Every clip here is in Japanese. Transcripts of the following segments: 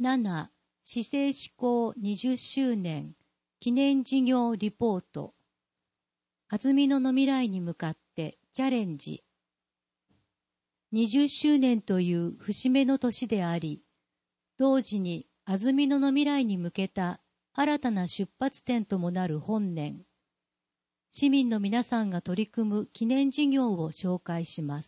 7、市政施行20周年記念事業リポート。安曇野の未来に向かってチャレンジ。20周年という節目の年であり、同時に安曇野の未来に向けた新たな出発点ともなる本年。市民の皆さんが取り組む記念事業を紹介します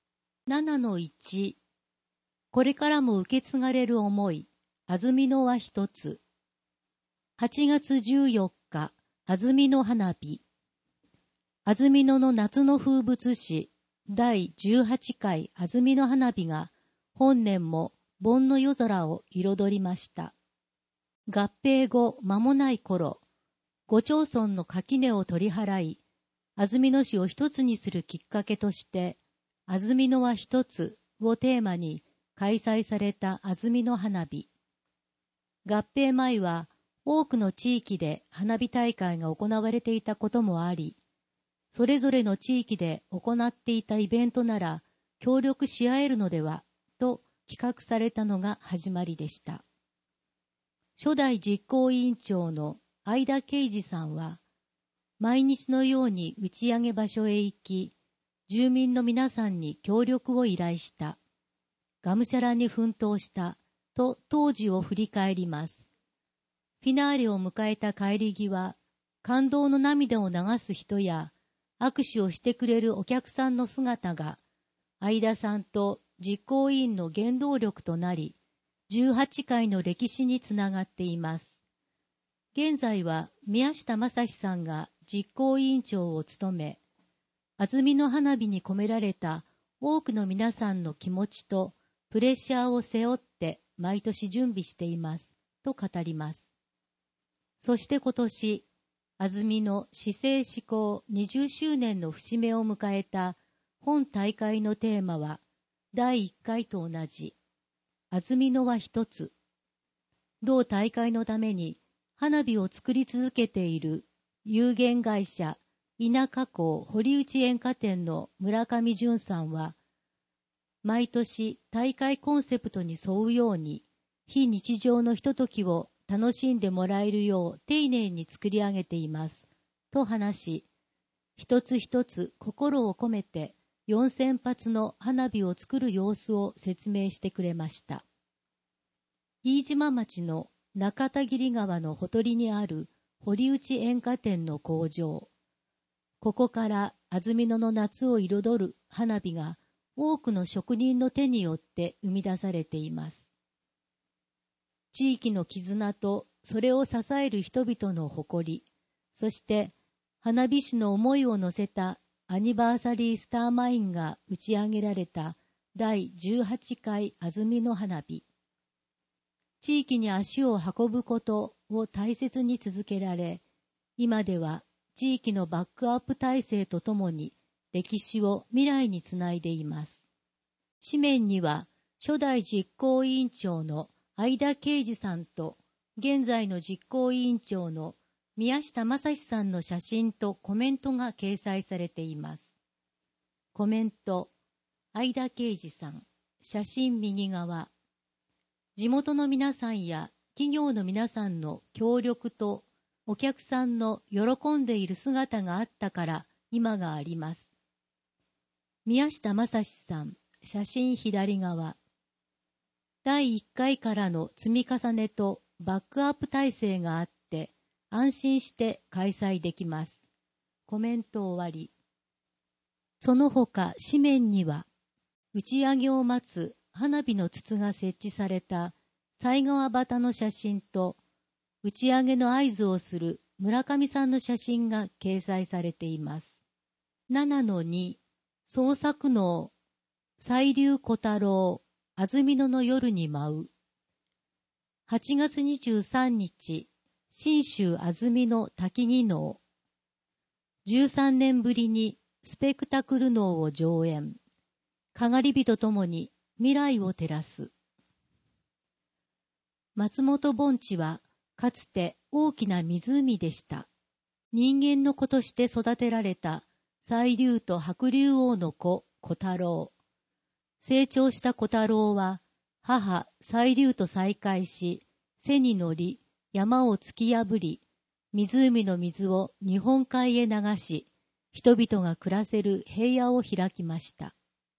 。7-1、これからも受け継がれる思い、安曇野は一つ。8月14日、安曇野花火。安曇野の夏の風物詩、第18回安曇野花火が本年も盆の夜空を彩りました。合併後間もない頃、5町村の垣根を取り払い、安曇野市を一つにするきっかけとして、安曇野は一つをテーマに開催された安曇野花火。合併前は多くの地域で花火大会が行われていたこともあり、それぞれの地域で行っていたイベントなら協力し合えるのではと企画されたのが始まりでした。初代実行委員長の相田啓二さんは、毎日のように打ち上げ場所へ行き、住民の皆さんに協力を依頼した。がむしゃらに奮闘したと当時を振り返ります。フィナーレを迎えた帰り際、感動の涙を流す人や握手をしてくれるお客さんの姿が、相田さんと実行委員の原動力となり、18回の歴史につながっています。現在は宮下正史さんが実行委員長を務め、安曇野花火に込められた多くの皆さんの気持ちとプレッシャーを背負って毎年準備しています、と語ります。そして今年、安曇野市政施行20周年の節目を迎えた本大会のテーマは、第1回と同じ、安曇野は一つ。同大会のために花火を作り続けている有限会社稲加工堀内煙火店の村上淳さんは、毎年大会コンセプトに沿うように、非日常のひとときを楽しんでもらえるよう丁寧に作り上げています、と話し、一つ一つ心を込めて4000発の花火を作る様子を説明してくれました。飯島町の中田切川のほとりにある堀内煙火店の工場。ここから安曇野の夏を彩る花火が多くの職人の手によって生み出されています。地域の絆とそれを支える人々の誇り、そして花火師の思いを乗せたアニバーサリースターマインが打ち上げられた第18回安曇野花火。地域に足を運ぶことを大切に続けられ、今では地域のバックアップ体制とともに歴史を未来につないでいます。紙面には初代実行委員長の相田啓二さんと現在の実行委員長の宮下正史さんの写真とコメントが掲載されています。コメント、相田啓二さん、写真右側。地元の皆さんや企業の皆さんの協力とお客さんの喜んでいる姿があったから今があります。宮下正史さん、写真左側。第1回からの積み重ねとバックアップ体制があって安心して開催できます。コメント終わり。その他紙面には打ち上げを待つ花火の筒が設置された犀川端の写真と打ち上げの合図をする村上さんの写真が掲載されています。7-2、創作能、西流小太郎、安曇野の夜に舞う。8月23日、信州安曇野滝木能。13年ぶりにスペクタクル能を上演。かがり火とともに未来を照らす。松本盆地はかつて大きな湖でした。人間の子として育てられた西流と白竜王の子、小太郎。成長した小太郎は母細流と再会し、背に乗り、山を突き破り、湖の水を日本海へ流し、人々が暮らせる平野を開きました。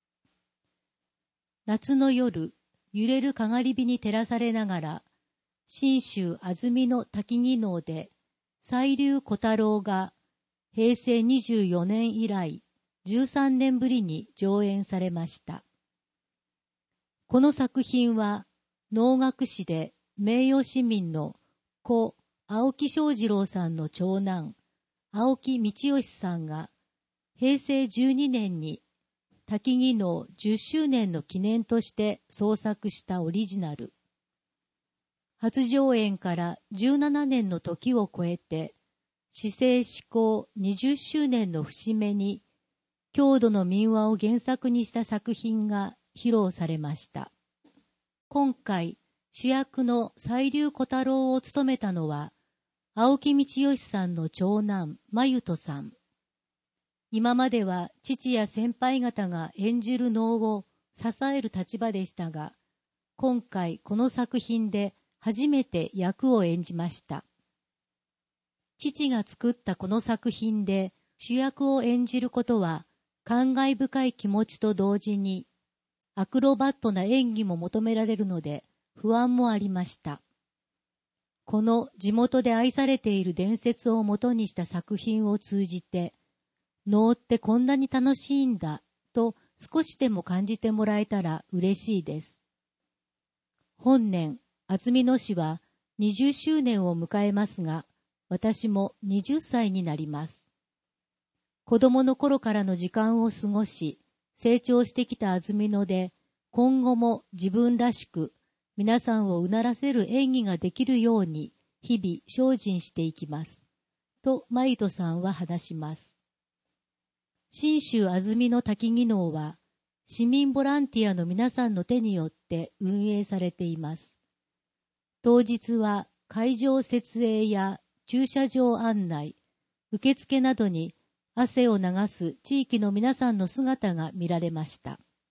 夏の夜、揺れるかがり火に照らされながら、信州安曇の滝技能で、細流小太郎が平成24年以来、13年ぶりに上演されました。この作品は、能楽師で名誉市民の故青木正二郎さんの長男、青木道義さんが、平成12年に滝技能10周年の記念として創作したオリジナル。初上演から17年の時を超えて、市政施行20周年の節目に、郷土の民話を原作にした作品が披露されました。今回、主役の細流小太郎を務めたのは、青木道義さんの長男、真由人さん。今までは父や先輩方が演じる能を支える立場でしたが、今回この作品で初めて役を演じました。父が作ったこの作品で主役を演じることは、感慨深い気持ちと同時に、アクロバットな演技も求められるので、不安もありました。この地元で愛されている伝説をもとにした作品を通じて、能ってこんなに楽しいんだと少しでも感じてもらえたら嬉しいです。本年、安曇野市は20周年を迎えますが、私も20歳になります。子供の頃からの時間を過ごし、成長してきた安曇野で、今後も自分らしく、皆さんをうならせる演技ができるように、日々精進していきます。と、真由人さんは話します。信州安曇野滝技能は、市民ボランティアの皆さんの手によって運営されています。当日は、会場設営や駐車場案内、受付などに汗を流す地域の皆さんの姿が見られました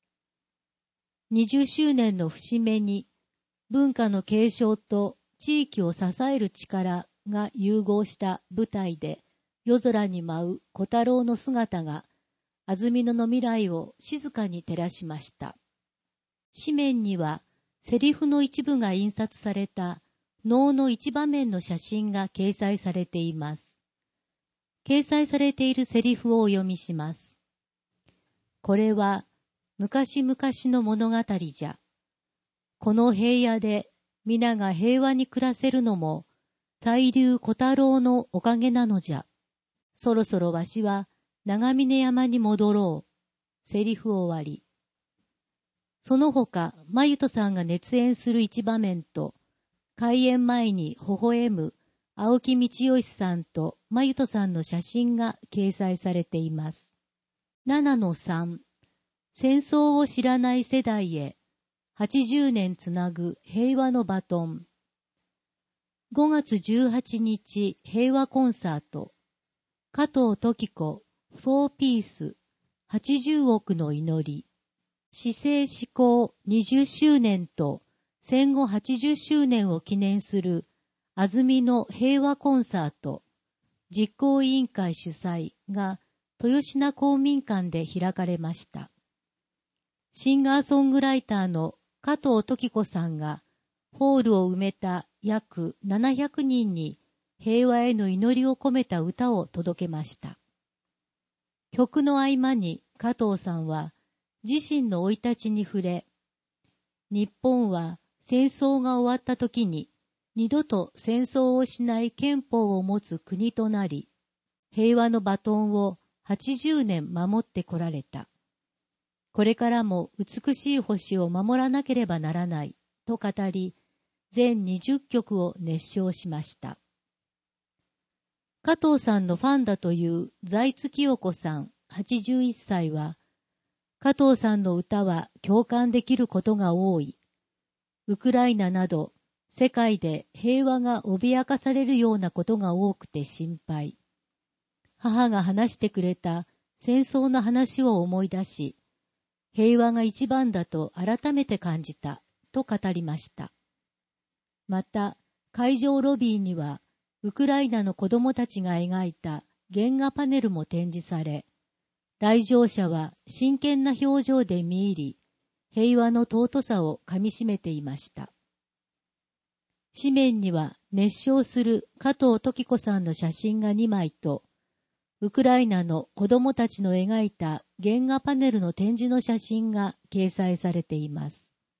。20周年の節目に、文化の継承と地域を支える力が融合した舞台で、夜空に舞う小太郎の姿が、安曇野の未来を静かに照らしました。紙面には、セリフの一部が印刷された能の一場面の写真が掲載されています。掲載されているセリフをお読みします。これは、昔々の物語じゃ。この平野で皆が平和に暮らせるのも、細流小太郎のおかげなのじゃ。そろそろわしは長峰山に戻ろう。セリフ終わり。その他、真由人さんが熱演する一場面と、開演前に微笑む青木道義さんと真由人さんの写真が掲載されています。7-3、戦争を知らない世代へ、80年つなぐ平和のバトン。5月18日平和コンサート。加藤登紀子、フォーピース、80億の祈り。市政施行20周年と戦後80周年を記念する安曇野平和コンサート実行委員会主催が豊品公民館で開かれました。シンガーソングライターの加藤登紀子さんがホールを埋めた約700人に平和への祈りを込めた歌を届けました。曲の合間に加藤さんは自身の生い立ちに触れ、日本は戦争が終わった時に二度と戦争をしない憲法を持つ国となり、平和のバトンを80年守ってこられた。これからも美しい星を守らなければならないと語り、全20曲を熱唱しました。加藤さんのファンだという財津清子さん81歳は、加藤さんの歌は共感できることが多い。ウクライナなど世界で平和が脅かされるようなことが多くて心配。母が話してくれた戦争の話を思い出し、平和が一番だと改めて感じたと語りました。また、会場ロビーには、ウクライナの子供たちが描いた原画パネルも展示され、来場者は真剣な表情で見入り、平和の尊さをかみしめていました。紙面には熱唱する加藤時子さんの写真が2枚と、ウクライナの子供たちの描いた原画パネルの展示の写真が掲載されています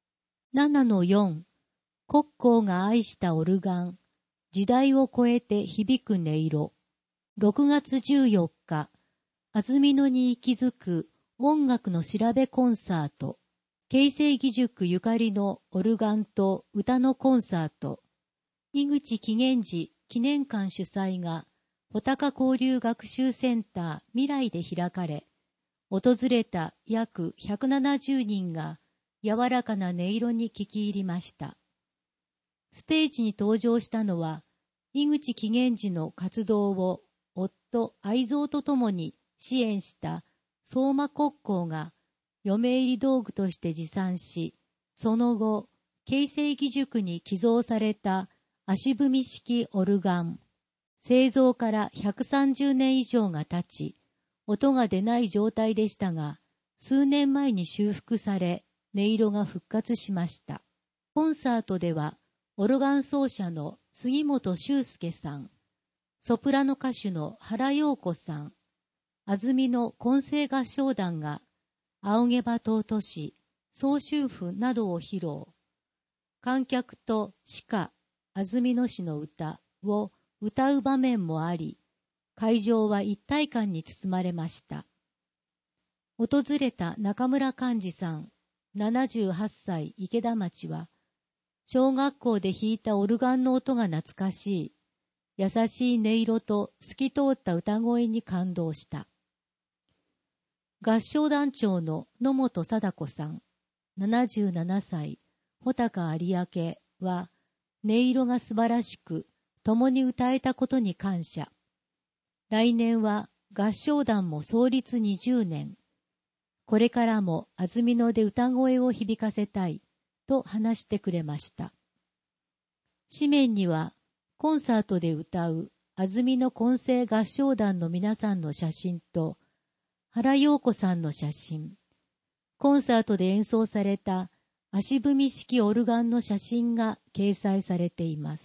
。7-4、国交が愛したオルガン、時代を超えて響く音色。6月14日、安曇野に息づく音楽の調べコンサート、慶成義塾ゆかりのオルガンと歌のコンサート、井口紀元寺記念館主催が、穂高交流学習センター未来で開かれ、訪れた約170人が柔らかな音色に聞き入りました。ステージに登場したのは、井口紀元寺の活動を夫愛蔵とともに支援した相馬国交が嫁入り道具として持参し、その後、慶成義塾に寄贈された足踏み式オルガン。製造から130年以上が経ち、音が出ない状態でしたが、数年前に修復され、音色が復活しました。コンサートでは、オルガン奏者の杉本修介さん、ソプラノ歌手の原陽子さん、安曇野混声合唱団が、仰げば尊し、総集譜などを披露。観客と詩歌、安曇野市の歌を歌う場面もあり、会場は一体感に包まれました。訪れた中村寛治さん、78歳池田町は、小学校で弾いたオルガンの音が懐かしい、優しい音色と透き通った歌声に感動した。合唱団長の野本貞子さん、77歳、穂高有明は、音色が素晴らしく、共に歌えたことに感謝。来年は合唱団も創立20年。これからも安曇野で歌声を響かせたい、と話してくれました。紙面には、コンサートで歌う安曇野混声合唱団の皆さんの写真と、原陽子さんの写真、コンサートで演奏された足踏み式オルガンの写真が掲載されています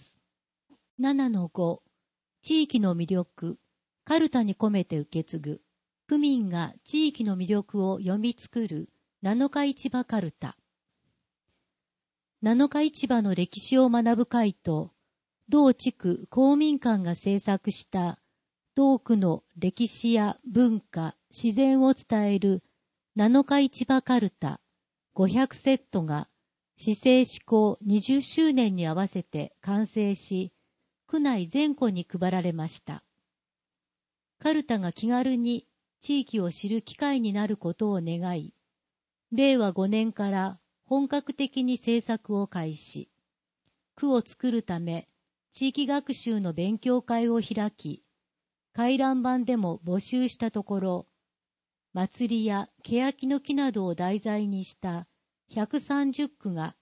。7-5、地域の魅力、カルタに込めて受け継ぐ、区民が地域の魅力を読み作る7日市場カルタ。7日市場の歴史を学ぶ会と、同地区公民館が制作した同区の歴史や文化、自然を伝える7日市場カルタ500セットが市政施行20周年に合わせて完成し、区内全戸に配られました。カルタが気軽に地域を知る機会になることを願い、令和5年から本格的に制作を開始。区を作るため、地域学習の勉強会を開き、回覧板でも募集したところ、祭りや欅の木などを題材にした130句が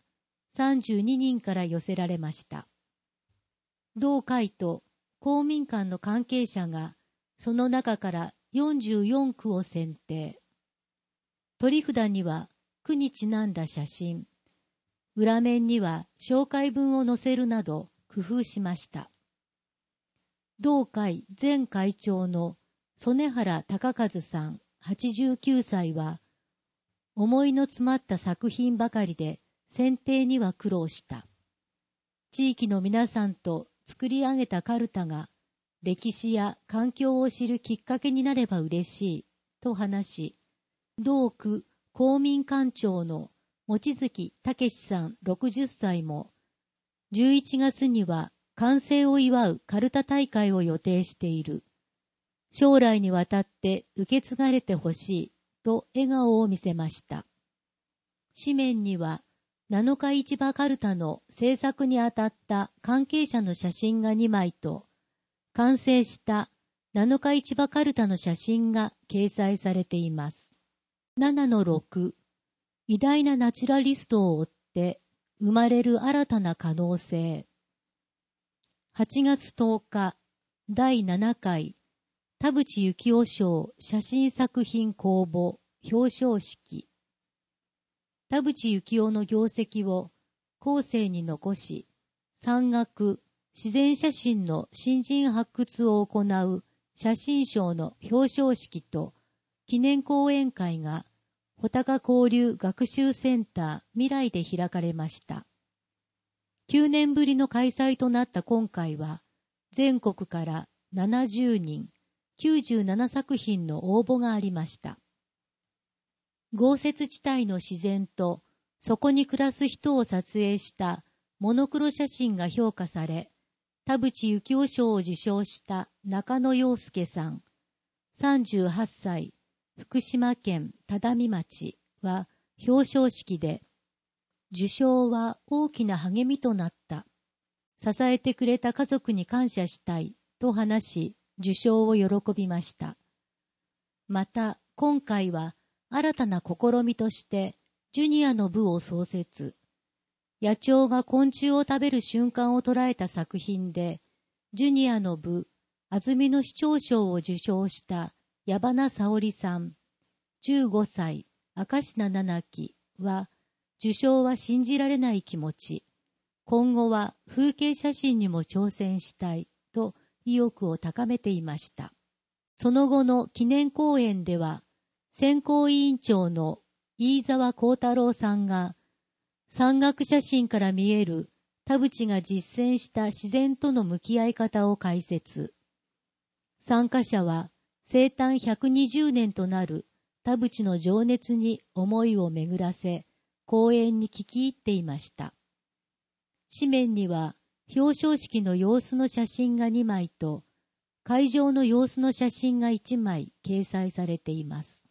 32人から寄せられました。同会と公民館の関係者がその中から44句を選定。取り札には句にちなんだ写真、裏面には紹介文を載せるなど工夫しました。同会前会長の曽根原隆和さん89歳は、思いの詰まった作品ばかりで選定には苦労した。地域の皆さんと作り上げたカルタが歴史や環境を知るきっかけになれば嬉しいと話し、同区公民館長の望月武さん60歳も、11月には完成を祝うカルタ大会を予定している。将来にわたって受け継がれてほしいと笑顔を見せました。紙面には7日市場カルタの制作にあたった関係者の写真が2枚と、完成した7日市場カルタの写真が掲載されています。7-6、偉大なナチュラリストを追って生まれる新たな可能性。8月10日、第7回、田淵幸雄賞写真作品公募表彰式。田淵幸雄の業績を後世に残し、山岳、自然写真の新人発掘を行う写真賞の表彰式と記念講演会が穂高交流学習センター未来で開かれました。9年ぶりの開催となった今回は、全国から70人、97作品の応募がありました。豪雪地帯の自然とそこに暮らす人を撮影したモノクロ写真が評価され、田淵幸雄賞を受賞した中野陽介さん、38歳、福島県只見町は表彰式で、受賞は大きな励みとなった。支えてくれた家族に感謝したいと話し、受賞を喜びました。また、今回は新たな試みとして、ジュニアの部を創設。野鳥が昆虫を食べる瞬間を捉えた作品で、ジュニアの部、安曇野市長賞を受賞した矢花沙織さん、15歳、明石名七木は、受賞は信じられない気持ち、今後は風景写真にも挑戦したいと意欲を高めていました。その後の記念講演では、選考委員長の飯沢幸太郎さんが、山岳写真から見える田淵が実践した自然との向き合い方を解説。参加者は生誕120年となる田淵の情熱に思いを巡らせ、講演に聞き入っていました。紙面には表彰式の様子の写真が2枚と、会場の様子の写真が1枚掲載されています。